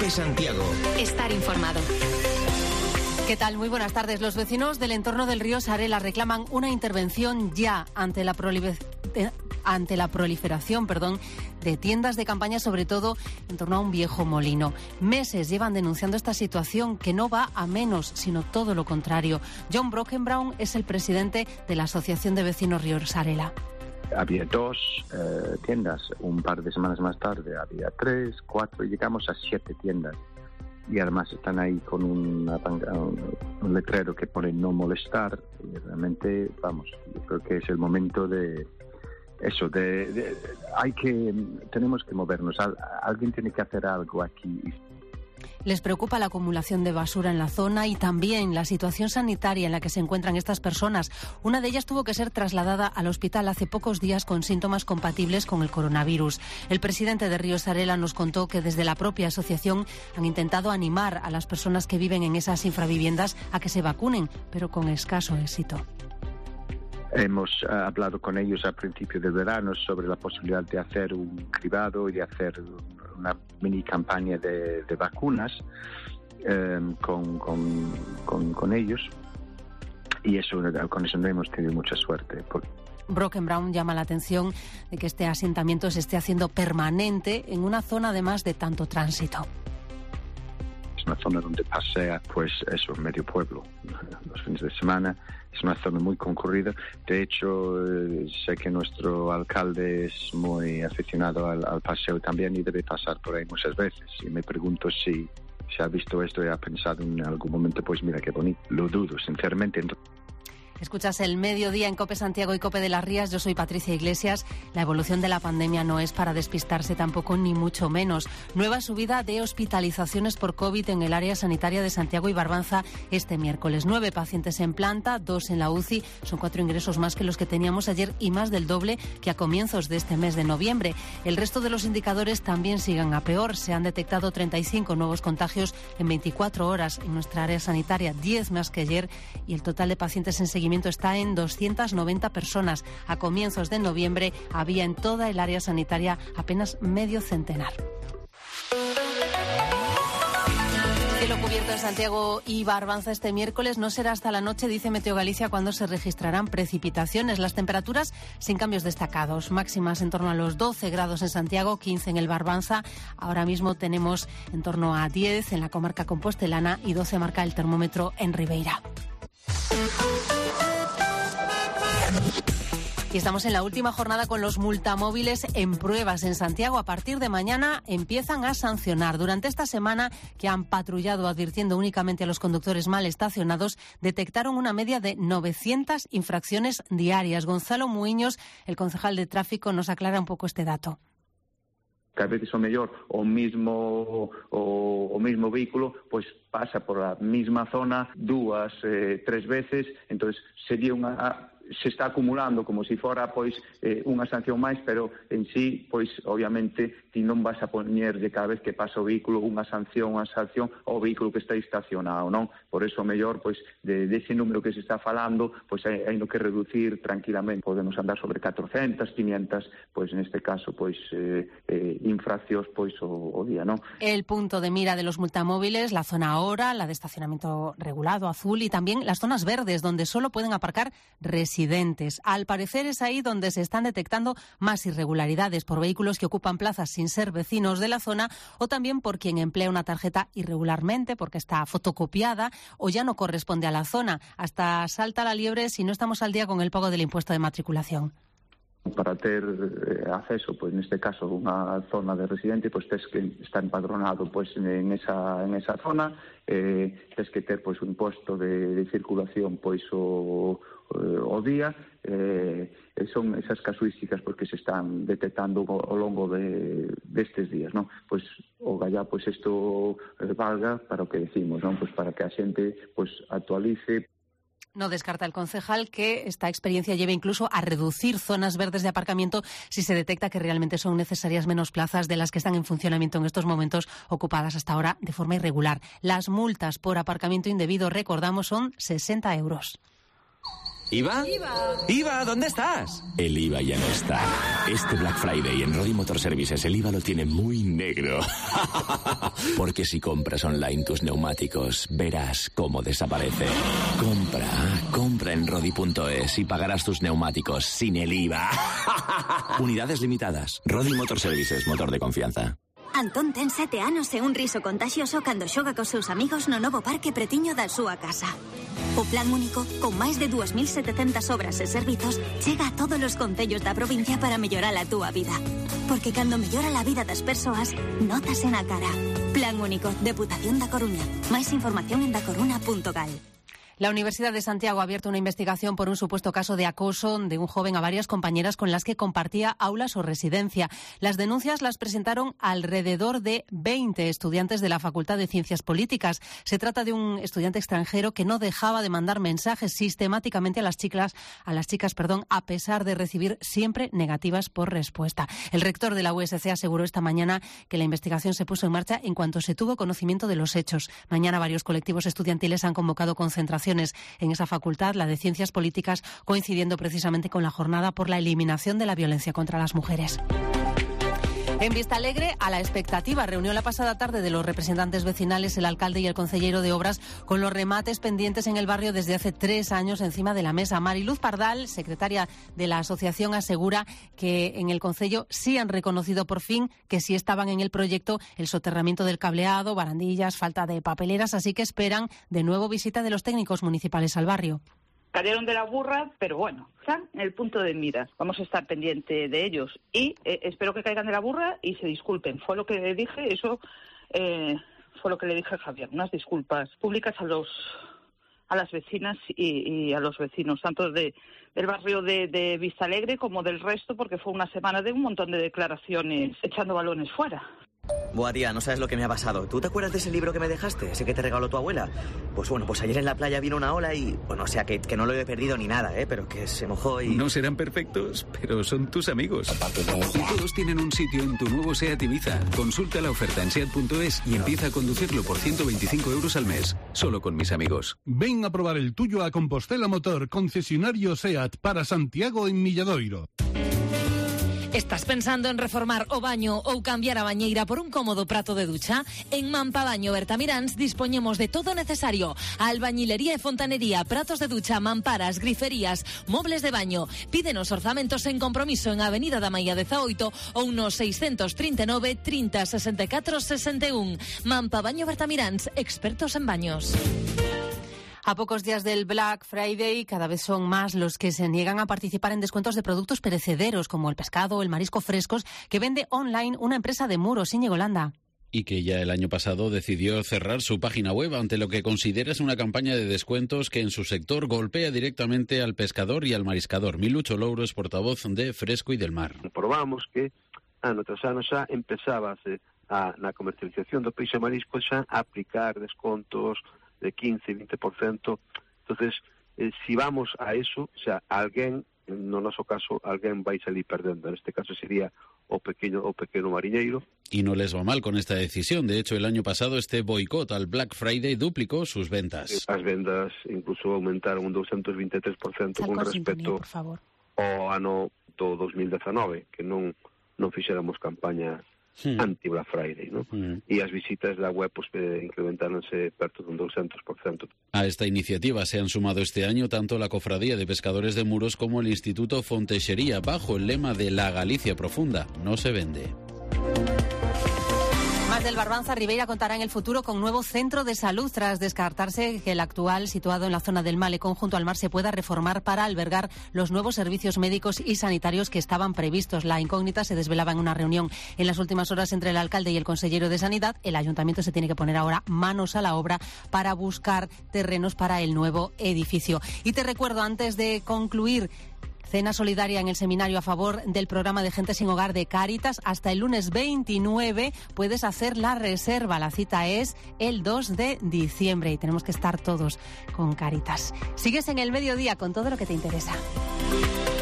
COPE Santiago. Estar informado. ¿Qué tal? Muy buenas tardes. Los vecinos del entorno del río Sarela reclaman una intervención ya ante la proliferación de tiendas de campaña, sobre todo en torno a un viejo molino. Meses llevan denunciando esta situación que no va a menos, sino todo lo contrario. John Brockenbrown es el presidente de la Asociación de Vecinos Río Sarela. Había 2 tiendas, un par de semanas más tarde había 3, 4 y llegamos a 7 tiendas. Y además están ahí con un letrero que pone no molestar. Y realmente, yo creo que es el momento de eso, tenemos que movernos. Alguien tiene que hacer algo aquí. Les preocupa la acumulación de basura en la zona y también la situación sanitaria en la que se encuentran estas personas. Una de ellas tuvo que ser trasladada al hospital hace pocos días con síntomas compatibles con el coronavirus. El presidente de Río Sarela nos contó que desde la propia asociación han intentado animar a las personas que viven en esas infraviviendas a que se vacunen, pero con escaso éxito. Hemos hablado con ellos al principio del verano sobre la posibilidad de hacer un cribado y de hacer una mini campaña de vacunas con ellos, y con eso no hemos tenido mucha suerte. Brockenbrown llama la atención de que este asentamiento se esté haciendo permanente en una zona además de tanto tránsito. Es una zona donde pasea, medio pueblo los fines de semana. Es una zona muy concurrida. De hecho, sé que nuestro alcalde es muy aficionado al paseo también y debe pasar por ahí muchas veces. Y me pregunto si ha visto esto y ha pensado en algún momento, pues mira qué bonito. Lo dudo, sinceramente. Escuchas El Mediodía en COPE Santiago y COPE de las Rías. Yo soy Patricia Iglesias. La evolución de la pandemia no es para despistarse tampoco, ni mucho menos. Nueva subida de hospitalizaciones por COVID en el área sanitaria de Santiago y Barbanza este miércoles. 9 pacientes en planta, 2 en la UCI. Son 4 ingresos más que los que teníamos ayer y más del doble que a comienzos de este mes de noviembre. El resto de los indicadores también siguen a peor. Se han detectado 35 nuevos contagios en 24 horas en nuestra área sanitaria, 10 más que ayer, y el total de pacientes en seguimiento está en 290 personas. A comienzos de noviembre había en toda el área sanitaria apenas medio centenar. Cielo cubierto en Santiago y Barbanza este miércoles. No será hasta la noche, dice Meteo Galicia, cuando se registrarán precipitaciones. Las temperaturas sin cambios destacados. Máximas en torno a los 12 grados en Santiago, 15 en el Barbanza. Ahora mismo tenemos en torno a 10 en la comarca compostelana y 12 marca el termómetro en Ribeira. Y estamos en la última jornada con los multamóviles en pruebas en Santiago. A partir de mañana empiezan a sancionar. Durante esta semana, que han patrullado advirtiendo únicamente a los conductores mal estacionados, detectaron una media de 900 infracciones diarias. Gonzalo Muiños, el concejal de tráfico, nos aclara un poco este dato. Que a veces o mellor o mismo vehículo pois pasa por a mesma zona 2, 3 veces, entonces sería se está acumulando como se fora pois unha sanción máis, pero en sí, pois obviamente ti non vas a poñerlle cada vez que pasa o vehículo unha sanción ao vehículo que está estacionado, non? Por eso mellor pois de ese número que se está falando, pois hai que reducir tranquilamente. Podemos andar sobre 400, 500, pois neste caso pois infraccións pois o día, non? El punto de mira de los multamóviles, la zona ahora, la de estacionamiento regulado azul y también las zonas verdes donde solo pueden aparcar residentes. Al parecer es ahí donde se están detectando más irregularidades por vehículos que ocupan plazas sin ser vecinos de la zona o también por quien emplea una tarjeta irregularmente porque está fotocopiada o ya no corresponde a la zona. Hasta salta la liebre si no estamos al día con el pago del impuesto de matriculación. Para ter acceso, pois neste caso, unha zona de residente, pois tes que estar empadronado pois en esa zona, tes que ter pois un imposto de circulación pois o día, son esas casuísticas porque se están detectando ao longo destes días, non? Pois o gallá pois isto valga para o que decimos, non? Pois para que a xente pois actualice. No descarta el concejal que esta experiencia lleve incluso a reducir zonas verdes de aparcamiento si se detecta que realmente son necesarias menos plazas de las que están en funcionamiento en estos momentos, ocupadas hasta ahora de forma irregular. Las multas por aparcamiento indebido, recordamos, son 60 euros. ¿IVA? ¡IVA! ¿Dónde estás? El IVA ya no está. Este Black Friday en Rodi Motor Services el IVA lo tiene muy negro. Porque si compras online tus neumáticos, verás cómo desaparece. Compra en Rodi.es y pagarás tus neumáticos sin el IVA. Unidades limitadas. Rodi Motor Services, motor de confianza. Antón ten 7 anos e un riso contagioso cando xoga cos seus amigos no novo parque pretiño da súa casa. O Plan Único, con máis de 2.700 obras e servizos, chega a todos os concellos da provincia para mellorar a túa vida. Porque cando mellora a vida das persoas, notase na cara. Plan Único, Deputación da Coruña. Máis información en dacoruna.gal. La Universidad de Santiago ha abierto una investigación por un supuesto caso de acoso de un joven a varias compañeras con las que compartía aulas o residencia. Las denuncias las presentaron alrededor de 20 estudiantes de la Facultad de Ciencias Políticas. Se trata de un estudiante extranjero que no dejaba de mandar mensajes sistemáticamente a las chicas, a pesar de recibir siempre negativas por respuesta. El rector de la USC aseguró esta mañana que la investigación se puso en marcha en cuanto se tuvo conocimiento de los hechos. Mañana varios colectivos estudiantiles han convocado concentraciones en esa facultad, la de Ciencias Políticas, coincidiendo precisamente con la jornada por la eliminación de la violencia contra las mujeres. En Vistalegre, a la expectativa, reunió la pasada tarde de los representantes vecinales el alcalde y el concejero de Obras con los remates pendientes en el barrio desde hace 3 años encima de la mesa. Mariluz Pardal, secretaria de la asociación, asegura que en el concello sí han reconocido por fin que sí estaban en el proyecto el soterramiento del cableado, barandillas, falta de papeleras, así que esperan de nuevo visita de los técnicos municipales al barrio. Cayeron de la burra, pero bueno, están en el punto de mira. Vamos a estar pendiente de ellos y espero que caigan de la burra y se disculpen. Fue lo que le dije, fue lo que le dije a Javier. Unas disculpas públicas a las vecinas y a los vecinos, tanto del barrio de Vistalegre como del resto, porque fue una semana de un montón de declaraciones echando balones fuera. Buah, tía, no sabes lo que me ha pasado. ¿Tú te acuerdas de ese libro que me dejaste? Ese que te regaló tu abuela. Pues bueno, pues ayer en la playa vino una ola y... Bueno, o sea, que no lo he perdido ni nada, pero que se mojó y... No serán perfectos, pero son tus amigos. Y todos tienen un sitio en tu nuevo SEAT Ibiza. Consulta la oferta en SEAT.es y empieza a conducirlo por 125 euros al mes. Solo con mis amigos. Ven a probar el tuyo a Compostela Motor, concesionario SEAT para Santiago en Milladoiro. Estás pensando en reformar o baño ou cambiar a bañeira por un cómodo prato de ducha? En Mampabaño Bertamiráns dispoñemos de todo necesario. Albañilería e fontanería, pratos de ducha, mamparas, griferías, mobles de baño. Pídenos orzamentos en compromiso en Avenida da Maía 18 ou no 639 30 64 61. Mampabaño Bertamiráns, expertos en baños. A pocos días del Black Friday, cada vez son más los que se niegan a participar en descuentos de productos perecederos, como el pescado o el marisco frescos, que vende online una empresa de Muros, Íñigo Landa. Y que ya el año pasado decidió cerrar su página web ante lo que considera es una campaña de descuentos que en su sector golpea directamente al pescador y al mariscador. Milucho Louro es portavoz de Fresco y del Mar. Probamos que ano tras ano xa empezábase na comercialización do peixe e marisco xa a aplicar descontos de 15-20%. Entonces, si vamos a eso, o sea, alguén, no noso caso, alguén vai salir perdendo. En este caso sería o pequeno mariñeiro. Y no les va mal con esta decisión. De hecho, el año pasado este boicot al Black Friday duplicó sus ventas. As vendas incluso aumentaron un 223% con respecto ao ano do 2019, que non fixéramos campaña anti-Black Friday, ¿no? Y as visitas da web pues, incrementáronse perto dun 200%. A esta iniciativa se han sumado este año tanto la Cofradía de Pescadores de Muros como el Instituto Fontexería, bajo el lema de La Galicia Profunda, no se vende. Más del Barbanza, Ribeira contará en el futuro con nuevo centro de salud tras descartarse que el actual, situado en la zona del Malecón junto al mar, se pueda reformar para albergar los nuevos servicios médicos y sanitarios que estaban previstos. La incógnita se desvelaba en una reunión en las últimas horas entre el alcalde y el consejero de Sanidad. El ayuntamiento se tiene que poner ahora manos a la obra para buscar terrenos para el nuevo edificio. Y te recuerdo, antes de concluir, cena solidaria en el seminario a favor del programa de Gente Sin Hogar de Cáritas. Hasta el lunes 29 puedes hacer la reserva. La cita es el 2 de diciembre y tenemos que estar todos con Cáritas. Sigues en El Mediodía con todo lo que te interesa.